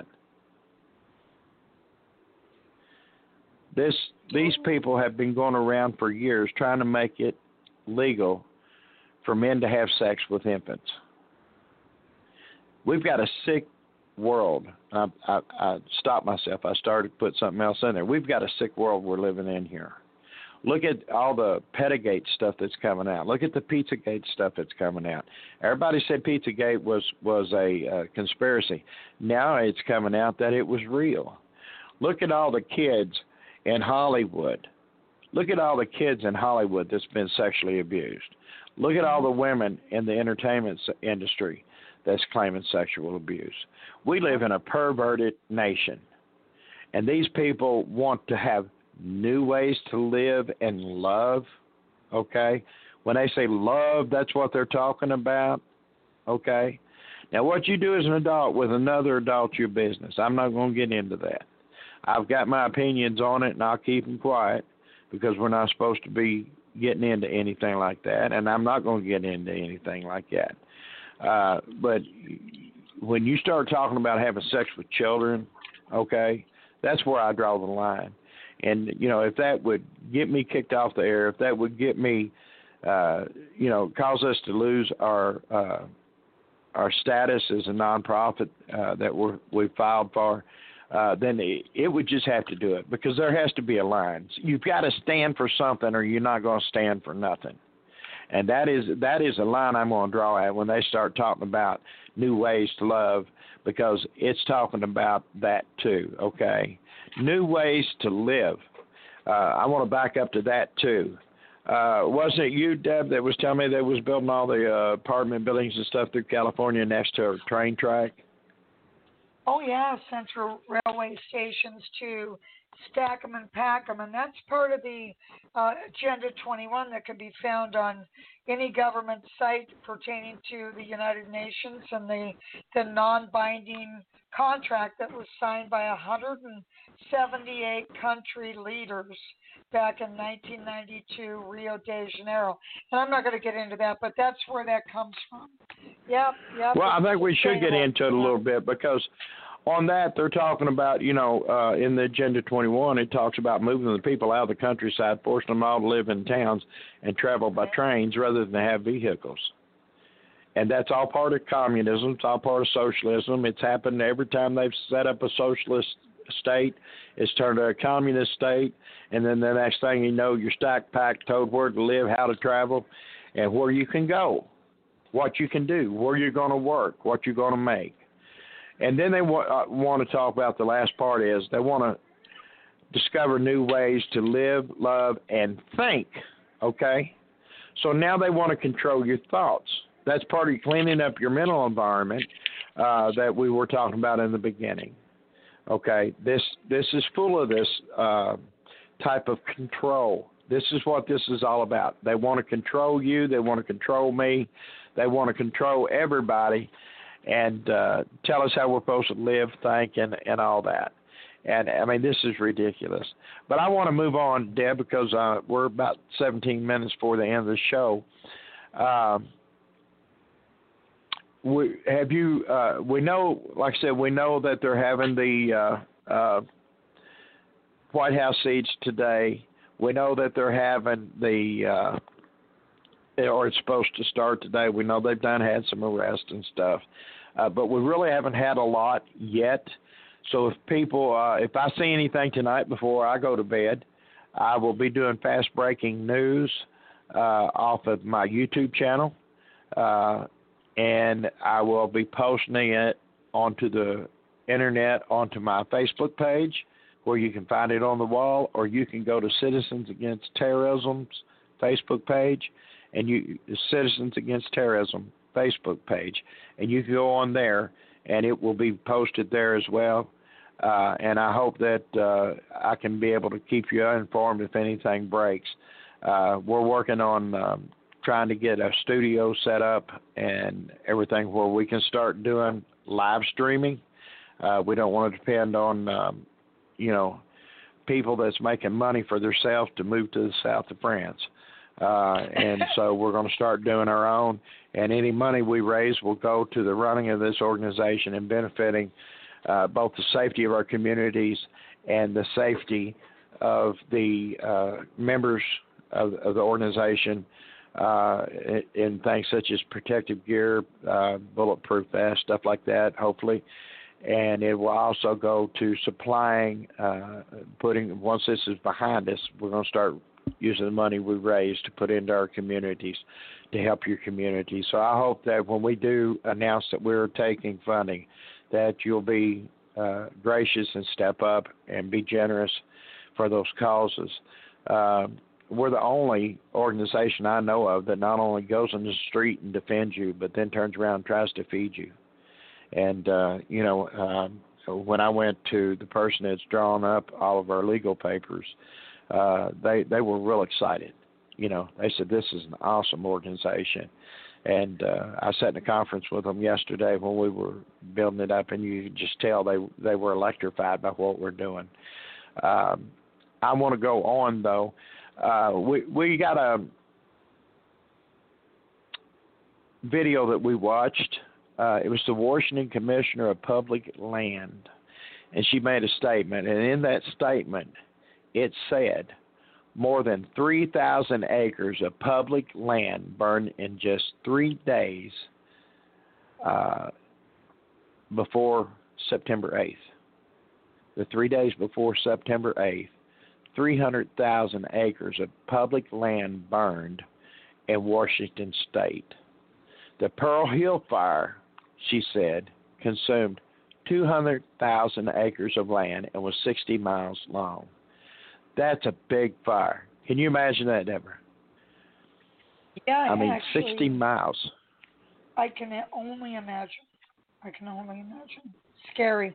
This These people have been going around for years trying to make it legal for men to have sex with infants. We've got a sick world. I, I, I stopped myself. I started to put something else in there. We've got a sick world we're living in here. Look at all the Pedagate stuff that's coming out. Look at the Pizzagate stuff that's coming out. Everybody said Pizzagate was, was a uh, conspiracy. Now it's coming out that it was real. Look at all the kids in Hollywood. Look at all the kids in Hollywood that's been sexually abused. Look at all the women in the entertainment industry that's claiming sexual abuse. We live in a perverted nation, and these people want to have new ways to live and love, okay? When they say love, that's what they're talking about, okay? Now, what you do as an adult with another adult, your business. I'm not going to get into that. I've got my opinions on it, and I'll keep them quiet because we're not supposed to be getting into anything like that, and I'm not going to get into anything like that. Uh, but when you start talking about having sex with children, okay, that's where I draw the line. And, you know, if that would get me kicked off the air, if that would get me, uh, you know, cause us to lose our uh, our status as a nonprofit uh, that we're, we filed for, uh, then it, it would just have to do it because there has to be a line. You've got to stand for something or you're not going to stand for nothing. And that is that is a line I'm going to draw at when they start talking about new ways to love, because it's talking about that too, okay? New ways to live. Uh, I want to back up to that too. Uh, wasn't it you, Deb, that was telling me they was building all the uh, apartment buildings and stuff through California next to a train track? Oh, yeah, central railway stations to stack them and pack them. And that's part of the uh, Agenda twenty-one that can be found on any government site pertaining to the United Nations and the, the non-binding contract that was signed by one hundred seventy-eight country leaders back in nineteen ninety-two, Rio de Janeiro. And I'm not going to get into that, but that's where that comes from. Yep, yep. Well, I think we should get into it a little bit because on that they're talking about, you know, uh, in the Agenda twenty-one, it talks about moving the people out of the countryside, forcing them all to live in towns and travel by trains rather than have vehicles. And that's all part of communism. It's all part of socialism. It's happened every time they've set up a socialist state. It's turned to a communist state. And then the next thing you know, you're stacked, packed, told where to live, how to travel, and where you can go, what you can do, where you're going to work, what you're going to make. And then they wa- uh, want to talk about the last part is they want to discover new ways to live, love, and think, okay? So now they want to control your thoughts. That's part of cleaning up your mental environment uh, that we were talking about in the beginning. Okay, this this is full of this uh, type of control. This is what this is all about. They want to control you. They want to control me. They want to control everybody and uh, tell us how we're supposed to live, think, and, and all that. And, I mean, this is ridiculous. But I want to move on, Deb, because uh, we're about seventeen minutes before the end of the show. Um, We, have you? Uh, we know, like I said, we know that they're having the uh, uh, White House siege today. We know that they're having the, uh, or it's supposed to start today. We know they've done had some arrests and stuff, uh, but we really haven't had a lot yet. So if people, uh, if I see anything tonight before I go to bed, I will be doing fast breaking news uh, off of my YouTube channel. Uh, And I will be posting it onto the internet, onto my Facebook page, where you can find it on the wall, or you can go to Citizens Against Terrorism's Facebook page, and you Citizens Against Terrorism Facebook page, and you can go on there, and it will be posted there as well. Uh, and I hope that uh, I can be able to keep you informed if anything breaks. Uh, we're working on Um, trying to get a studio set up and everything where we can start doing live streaming. Uh, we don't want to depend on, um, you know, people that's making money for themselves to move to the south of France. Uh, and so we're going to start doing our own, and any money we raise will go to the running of this organization and benefiting uh, both the safety of our communities and the safety of the uh, members of, of the organization, Uh, in things such as protective gear, uh, bulletproof vests, stuff like that, hopefully. And it will also go to supplying, uh, putting, once this is behind us, we're going to start using the money we raise to put into our communities to help your community. So I hope that when we do announce that we're taking funding, that you'll be uh, gracious and step up and be generous for those causes. Uh, we're the only organization I know of that not only goes in the street and defends you, but then turns around and tries to feed you. And, uh, you know, um, when I went to the person that's drawn up all of our legal papers, uh, they, they were real excited. You know, they said, this is an awesome organization. And uh, I sat in a conference with them yesterday when we were building it up, and you could just tell they, they were electrified by what we're doing. Um, I want to go on, though. Uh, we, we got a video that we watched. Uh, it was the Washington Commissioner of Public Land, and she made a statement. And in that statement, it said more than three thousand acres of public land burned in just three days uh, before September eighth. The three days before September eighth, three hundred thousand acres of public land burned in Washington State. The Pearl Hill fire, she said, consumed two hundred thousand acres of land and was sixty miles long. That's a big fire. Can you imagine that, Deborah? Yeah, I mean, actually, sixty miles. I can only imagine. I can only imagine. Scary.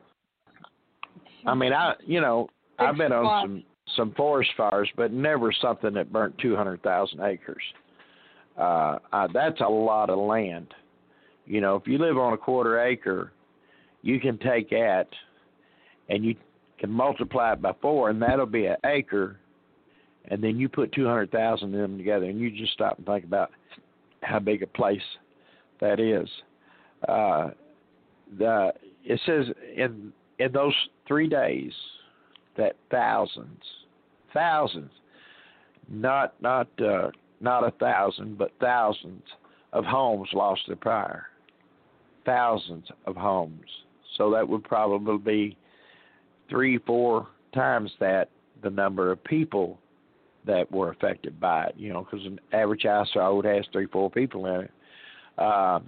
I mean, I you know, Big I've been spot. on some, some forest fires, but never something that burnt two hundred thousand acres. Uh, uh, that's a lot of land. You know, if you live on a quarter acre, you can take that and you can multiply it by four, and that'll be an acre. And then you put two hundred thousand of them together, and you just stop and think about how big a place that is. Uh, the it says in in those three days that thousands, thousands, not not uh, not a thousand, but thousands of homes lost their power. Thousands of homes. So that would probably be three, four times that, the number of people that were affected by it, you know, because an average household has three, four people in it. Um,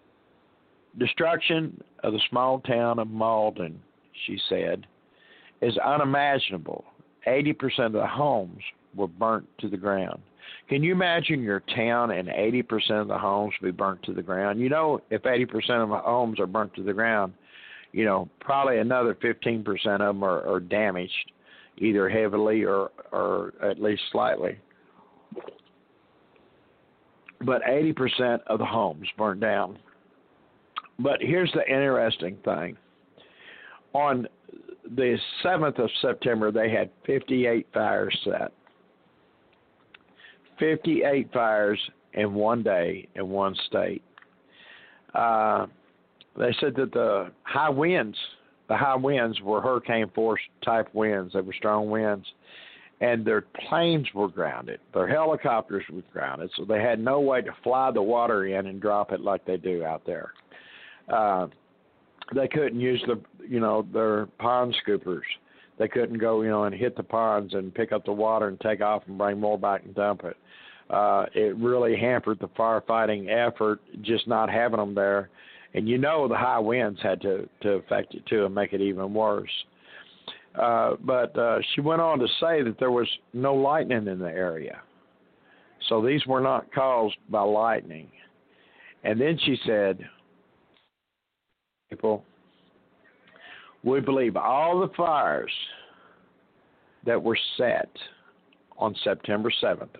destruction of the small town of Malden, she said, is unimaginable. eighty percent of the homes were burnt to the ground. Can you imagine your town and eighty percent of the homes be burnt to the ground? You know, if eighty percent of the homes are burnt to the ground, you know, probably another fifteen percent of them are, are damaged, either heavily or, or at least slightly. But eighty percent of the homes burned down. But here's the interesting thing. On the seventh of September, they had fifty-eight fires set. fifty-eight fires in one day in one state. Uh, they said that the high winds, the high winds were hurricane force type winds. They were strong winds. And their planes were grounded. Their helicopters were grounded, so they had no way to fly the water in and drop it like they do out there. Uh, they couldn't use the, you know, their pond scoopers. They couldn't go, you know, and hit the ponds and pick up the water and take off and bring more back and dump it. Uh, it really hampered the firefighting effort, just not having them there. And you know the high winds had to, to affect it too and make it even worse. Uh, but uh, she went on to say that there was no lightning in the area. So these were not caused by lightning. And then she said, people, we believe all the fires that were set on September seventh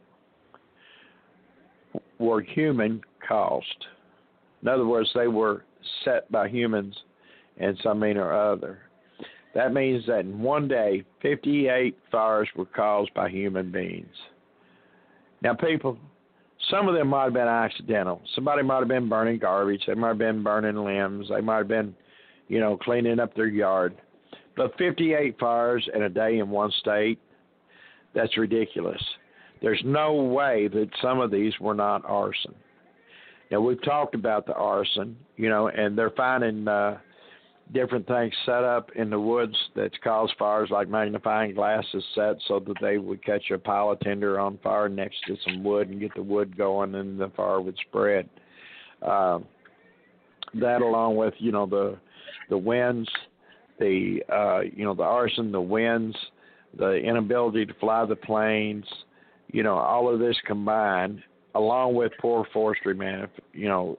were human caused. In other words, they were set by humans in some mean or other. That means that in one day, fifty-eight fires were caused by human beings. Now, people, some of them might have been accidental. Somebody might have been burning garbage. They might have been burning limbs. They might have been, you know, cleaning up their yard. But fifty-eight fires in a day in one state, that's ridiculous. There's no way that some of these were not arson. Now, we've talked about the arson, you know, and they're finding uh, different things set up in the woods that's caused fires, like magnifying glasses set so that they would catch a pile of tinder on fire next to some wood and get the wood going and the fire would spread. Uh, that along with, you know, the the winds, the, uh, you know, the arson, the winds, the inability to fly the planes, you know, all of this combined, along with poor forestry man, you know,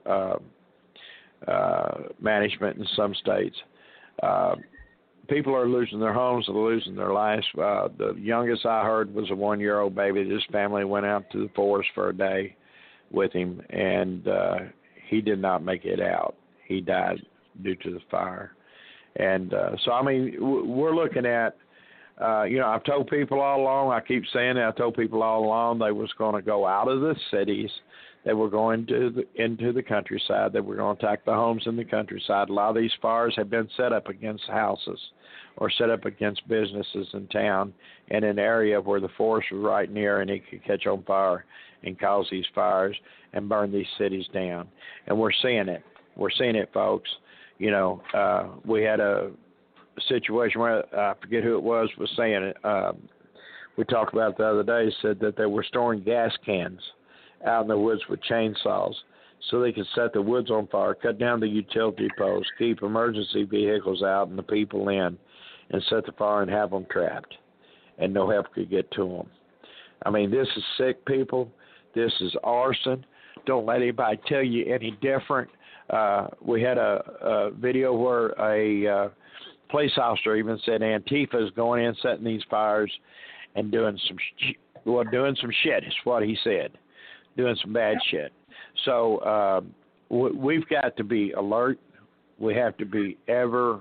uh, uh, management in some states, uh, people are losing their homes, they're losing their lives. Uh, the youngest I heard was a one-year-old baby. His family went out to the forest for a day with him, and uh, he did not make it out. He died due to the fire. And uh, so, I mean, we're looking at, uh, you know, I've told people all along, I keep saying it, I told people all along they was going to go out of the cities, they were going to the, into the countryside, they were going to attack the homes in the countryside. A lot of these fires have been set up against houses or set up against businesses in town in an area where the forest was right near and it could catch on fire and cause these fires and burn these cities down. And we're seeing it. We're seeing it, folks. You know, uh, we had a situation where, I forget who it was, was saying it. Uh, we talked about it the other day, said that they were storing gas cans out in the woods with chainsaws so they could set the woods on fire, cut down the utility poles, keep emergency vehicles out and the people in, and set the fire and have them trapped, and no help could get to them. I mean, this is sick, people. This is arson. Don't let anybody tell you any different. Uh, we had a, a video where a uh, police officer even said Antifa is going in, setting these fires, and doing some sh- well, doing some shit. Is what he said, doing some bad shit. So uh, w- we've got to be alert. We have to be ever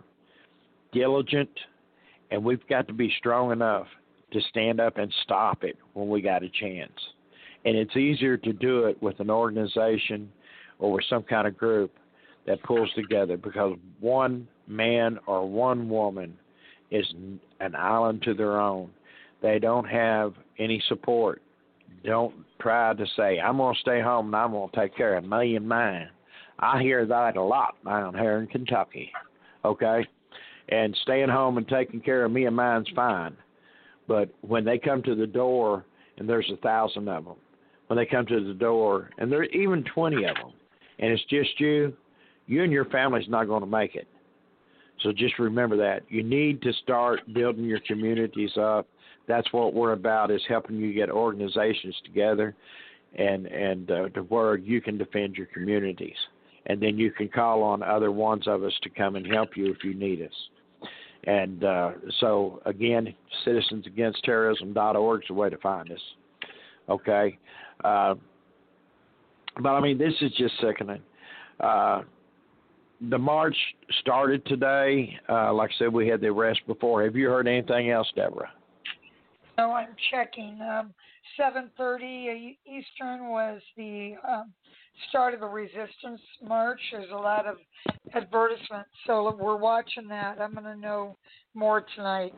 diligent, and we've got to be strong enough to stand up and stop it when we got a chance. And it's easier to do it with an organization or with some kind of group that pulls together, because one man or one woman is an island to their own. They don't have any support. Don't try to say, I'm going to stay home and I'm going to take care of me and mine. I hear that a lot down here in Kentucky, okay? And staying home and taking care of me and mine's fine. But when they come to the door, and there's a thousand of them, when they come to the door, and there's even twenty of them, and it's just you, you and your family's not going to make it. So just remember that. You need to start building your communities up. That's what we're about, is helping you get organizations together and, and uh, to where you can defend your communities. And then you can call on other ones of us to come and help you if you need us. And uh, so, again, citizens against terrorism dot org is the way to find us. Okay? Uh, but, I mean, this is just sickening. Uh, the march started today. Uh, like I said, we had the arrest before. Have you heard anything else, Deborah? No, I'm checking. Um, seven thirty Eastern was the um, start of the resistance march. There's a lot of advertisements, so we're watching that. I'm going to know more tonight.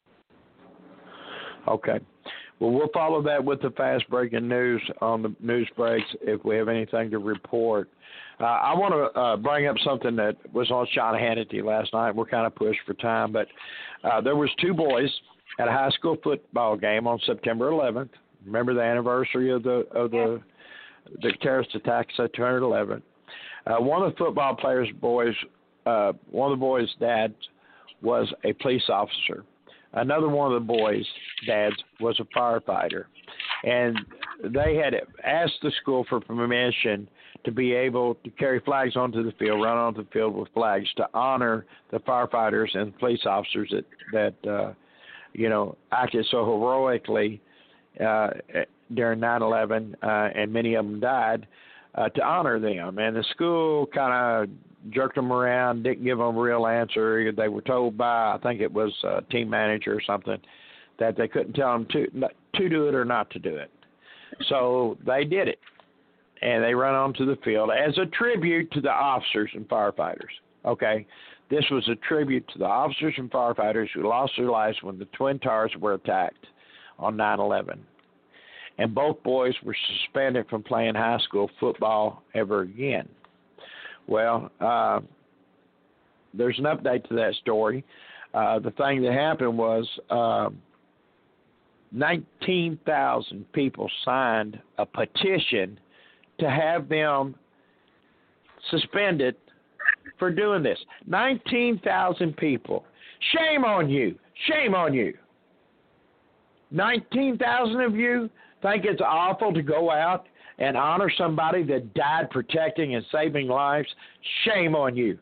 Okay. Well, we'll follow that with the fast breaking news on the news breaks if we have anything to report. Uh, I want to uh, bring up something that was on Sean Hannity last night. We're kind of pushed for time, but uh, there was two boys at a high school football game on September eleventh. Remember the anniversary of the of the the terrorist attacks September eleventh. Uh, one of the football players' boys, uh, one of the boys' dads was a police officer. Another one of the boys' dads was a firefighter. And they had asked the school for permission to be able to carry flags onto the field, run onto the field with flags to honor the firefighters and police officers that, that uh, you know, acted so heroically uh, during nine eleven, uh, and many of them died, uh, to honor them. And the school kind of jerked them around, didn't give them a real answer. They were told by, I think it was a team manager or something, that they couldn't tell them to to do it or not to do it. So they did it, and they ran onto the field as a tribute to the officers and firefighters. Okay, this was a tribute to the officers and firefighters who lost their lives when the Twin Towers were attacked on nine eleven. And both boys were suspended from playing high school football ever again. Well, uh, there's an update to that story. Uh, the thing that happened was uh, nineteen thousand people signed a petition to have them suspended for doing this. nineteen thousand people. Shame on you. Shame on you. nineteen thousand of you think it's awful to go out and honor somebody that died protecting and saving lives? Shame on you.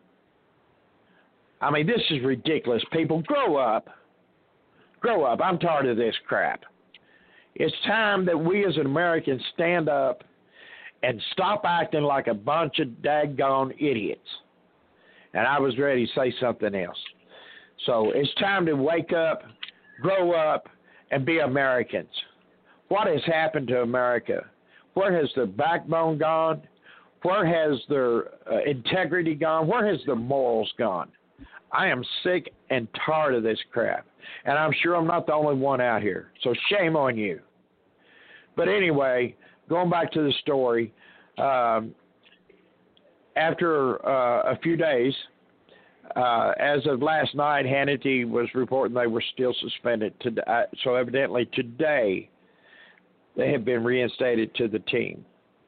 I mean, this is ridiculous. People, grow up. Grow up. I'm tired of this crap. It's time that we as Americans stand up and stop acting like a bunch of daggone idiots. And I was ready to say something else. So it's time to wake up, grow up, and be Americans. What has happened to America? Where has their backbone gone? Where has their uh, integrity gone? Where has their morals gone? I am sick and tired of this crap. And I'm sure I'm not the only one out here. So shame on you. But anyway, going back to the story, um, after uh, a few days, uh, as of last night, Hannity was reporting they were still suspended. To, uh, so evidently today, they have been reinstated to the team.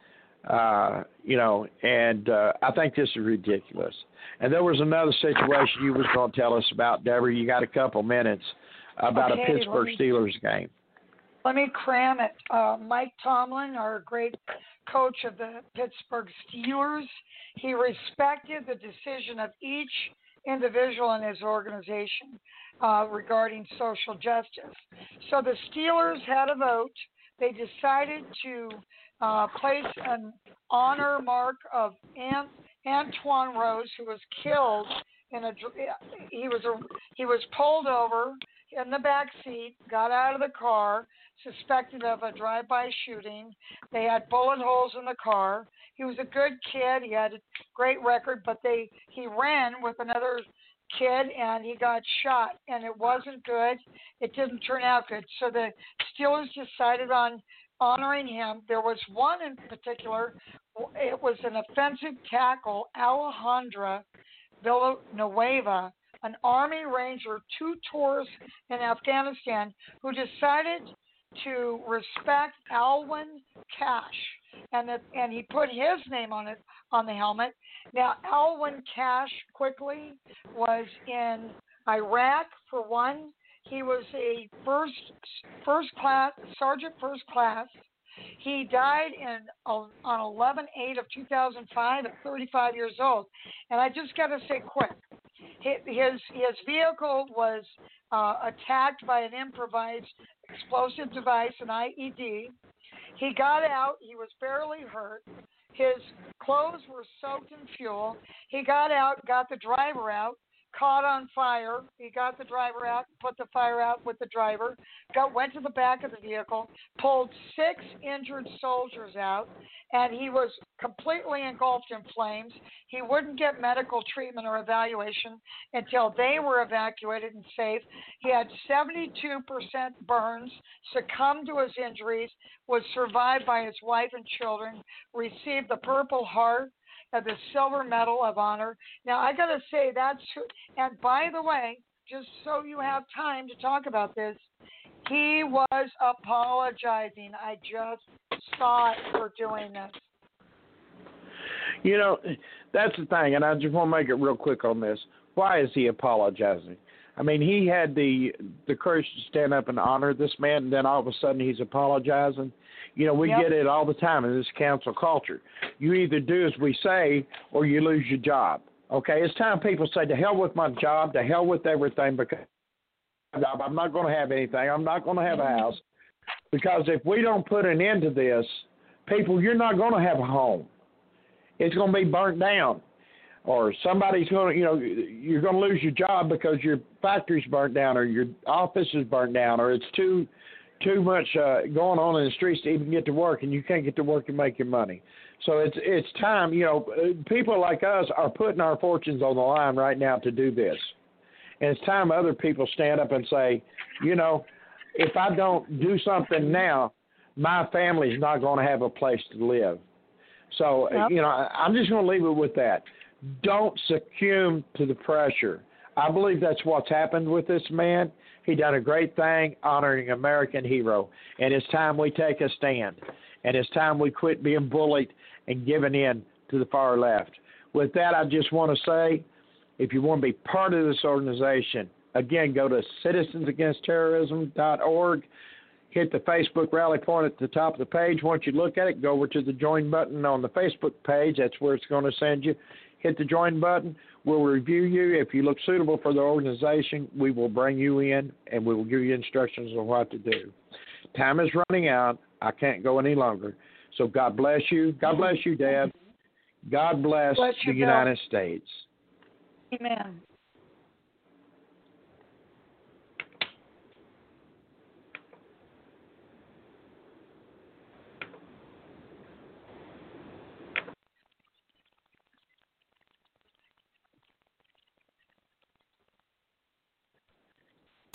Uh, you know, and uh, I think this is ridiculous. And there was another situation you was going to tell us about, Deborah. You got a couple minutes about okay, a Pittsburgh me, Steelers game. Let me cram it. Uh, Mike Tomlin, our great coach of the Pittsburgh Steelers, he respected the decision of each individual in his organization uh, regarding social justice. So the Steelers had a vote. They decided to uh, place an honor mark of Ant- Antoine Rose, who was killed in a. He was a, he was pulled over in the back seat, got out of the car, suspected of a drive-by shooting. They had bullet holes in the car. He was a good kid. He had a great record, but they he ran with another kid and he got shot, and it wasn't good. It didn't turn out good. So the Steelers decided on honoring him. There was one in particular. It was an offensive tackle, Alejandra Villanueva, an Army Ranger, two tours in Afghanistan, who decided to respect Alwyn Cash, and that, and he put his name on it on the helmet. Now, Alwyn Cash quickly was in Iraq for one. He was a first first class sergeant, first class. He died in on eleven eight of two thousand five at thirty-five years old. And I just got to say quick, his his vehicle was uh, attacked by an improvised explosive device, an I E D. He got out. He was barely hurt. His clothes were soaked in fuel. He got out, got the driver out, caught on fire. He got the driver out, put the fire out with the driver, got went to the back of the vehicle, pulled six injured soldiers out, and he was completely engulfed in flames. He wouldn't get medical treatment or evaluation until they were evacuated and safe. He had seventy-two percent burns, succumbed to his injuries, was survived by his wife and children, received the Purple Heart, uh, the Silver Medal of Honor. Now, I got to say that's – and by the way, just so you have time to talk about this, he was apologizing. I just saw it for doing this. You know, that's the thing, and I just want to make it real quick on this. Why is he apologizing? I mean, he had the the courage to stand up and honor this man, and then all of a sudden he's apologizing. You know, we yep. get it all the time in this council culture. You either do as we say or you lose your job. Okay, it's time people say, to hell with my job, to hell with everything, because I'm not going to have anything. I'm not going to have a house. Because if we don't put an end to this, people, you're not going to have a home. It's going to be burnt down. Or somebody's going to, you know, you're going to lose your job because your factory's burnt down or your office is burnt down or it's too too much uh, going on in the streets to even get to work, and you can't get to work and make your money. So it's it's time, you know, people like us are putting our fortunes on the line right now to do this. And it's time other people stand up and say, you know, if I don't do something now, my family's not going to have a place to live. So, yep. you know, I'm just going to leave it with that. Don't succumb to the pressure. I believe that's what's happened with this man. He done a great thing honoring an American hero. And it's time we take a stand. And it's time we quit being bullied and giving in to the far left. With that, I just want to say, if you want to be part of this organization, again, go to citizens against terrorism dot org. hit the Facebook rally point at the top of the page. Once you look at it, go over to the join button on the Facebook page. That's where it's going to send you. Hit the join button. We'll review you. If you look suitable for the organization, we will bring you in, and we will give you instructions on what to do. Time is running out. I can't go any longer. So God bless you. God bless you, Dad. God bless, bless the you, United Bill. States. Amen.